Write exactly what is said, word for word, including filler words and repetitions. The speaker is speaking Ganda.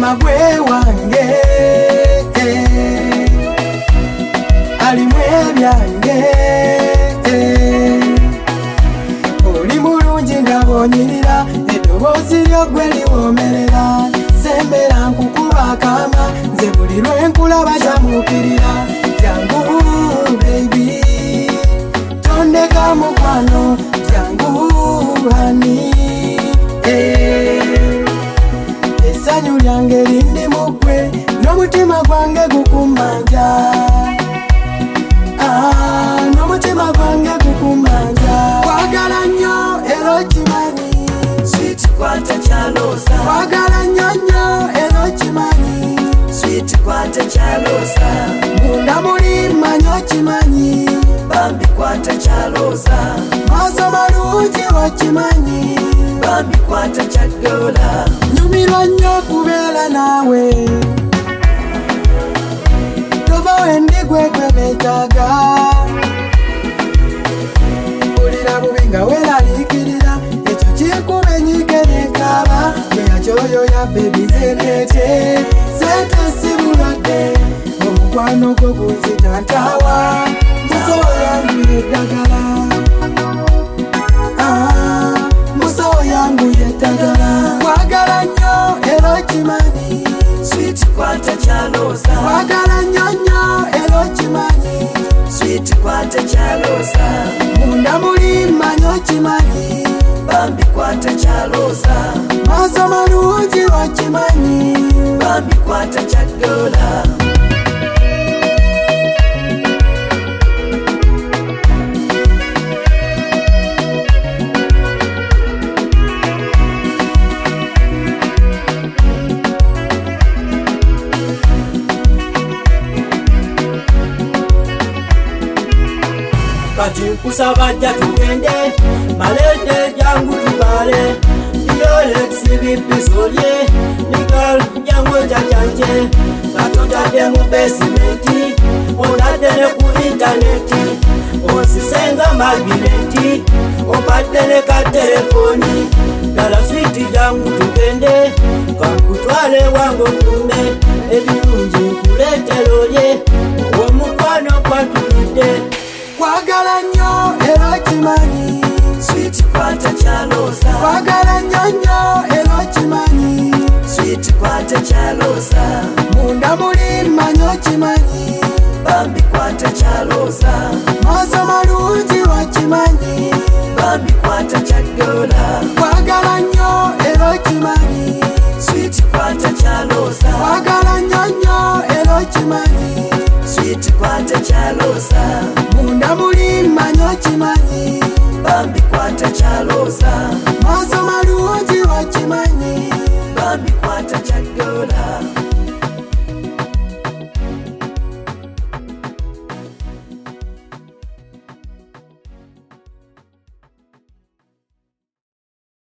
mutima gwe wange alimu ebyange oli mulungi nga bw'onyirira eddoboozi lyo gwe liwoomerera sembera nkukuba akaama nze buli lwe nkulaba kyamuukirira jangu baby tondeka mukwano jangu hani essanyu lyange lindi mu ggwe n'omutima gwange gukumanja n'omutima gwange gukumanja kwagala nnyo era okimanyi Sweet kwata chalosa kwagala nnyo nnyo era okimanyi Sweet kwata chalosa munda muli manyi okimanyi Bambi kwata chalosa maaso malungi okimanyi Bambi kwata chadola nyumirwa nnyo kubeera naawe tova wendi gwe gwe beetaaga mpulira bubi nga weeraliikirira ekyo kinkuba enyiike n'enkaaba bweyakyoyo ya bebi zenete sente si bulwadde omukwano gwo gunzitantaawa musawo yangu yeddagala musawo yangu yeddagala kwagala nnyo era okimanyi Sweet kwata chalosa kwagala nnyo nnyo era okimanyi Sweet kwata chalosa munda muli manyi okimanyi Bambi kwata chalosa maaso malungi okimanyi Bambi kwata chadola Kati nkusaba jja tugende malete jangu tubale Rolex bipisolye Nikal jangu jajanje Katotade mu basementi Onade ne ku interneti Osisenga magneti Opade ne ka telefoni Dala sweet jangu tugende Kankutwale wango tume Ebirungi nkulete loye Omukwano kwatulide kwagala nnyo era okimanyi Sweet kwata chalosa kwagala nnyo nnyo era okimanyi Sweet kwata chalosa munda muli manyi okimanyi Bambi kwata chalosa maaso malungi okimanyi Bambi kwata chadola kwagala nnyo era okimanyi Sweet kwata chalosa kwagala nnyo nnyo era okimanyi Sweet kwata chalosa munda muli manyi okimanyi Bambi kwata chalosa maaso malungi okimanyi Bambi kwata chadola